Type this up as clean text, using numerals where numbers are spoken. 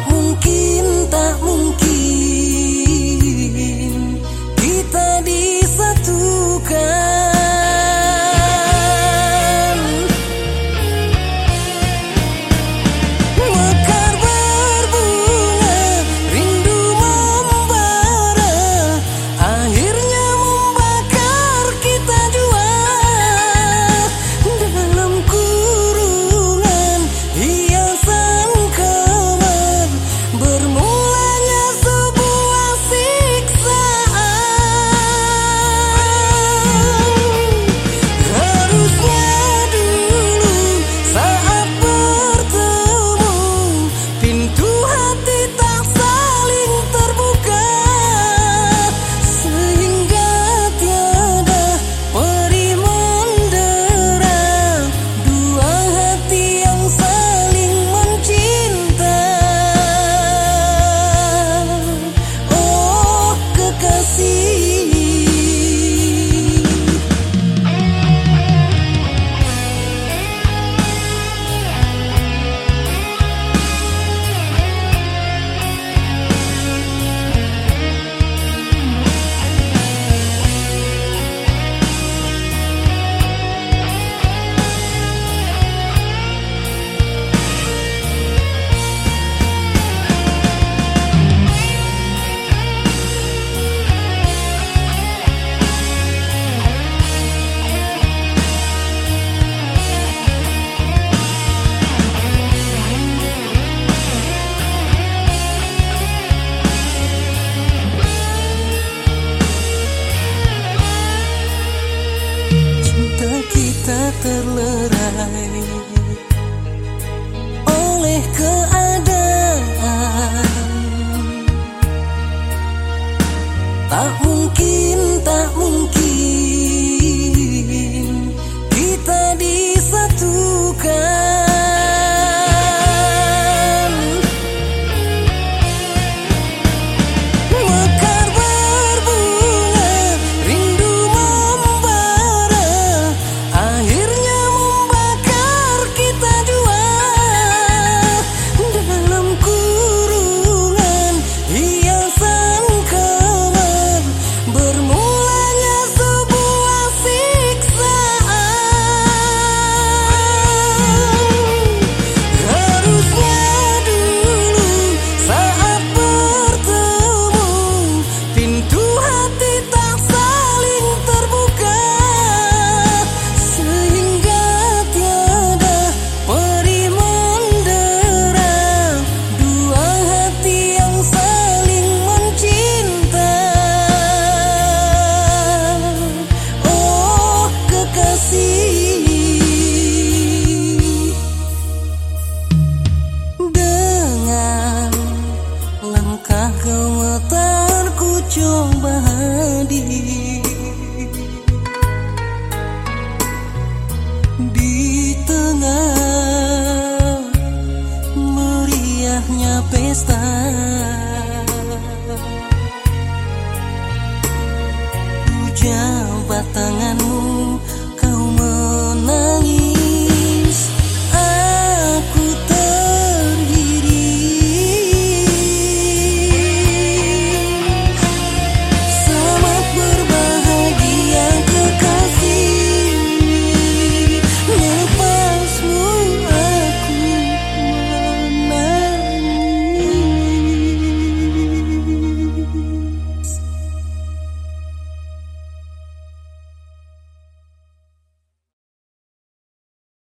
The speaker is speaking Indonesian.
tak mungkin kita disatukan. Mekar berbunga, rindu membara, akhirnya membakar kita jua dalam kurungan hiasan kamar. Bermulanya sebuah siksaan. Harusnya dulu saat bertemu, pintu hati tak saling terbuka, sehingga tiada perih mendera dua hati yang saling mencinta. Oh kekasih, cinta kita terlerai oleh keadaan. Tak mungkin kita disatukan. Mekar berbunga, rindu membara, akhirnya membakar kita jua dalam kurungan hiasan kamar. Bermulanya sebuah siksaan. Harusnya dulu saat bertemu, pintu hati tak saling terbuka, sehingga tiada perih mendera dua hati yang saling mencinta. Oh kekasih, dengan langkah gemetarku coba hadir di tengah meriahnya pesta. Ku jabat tanganmu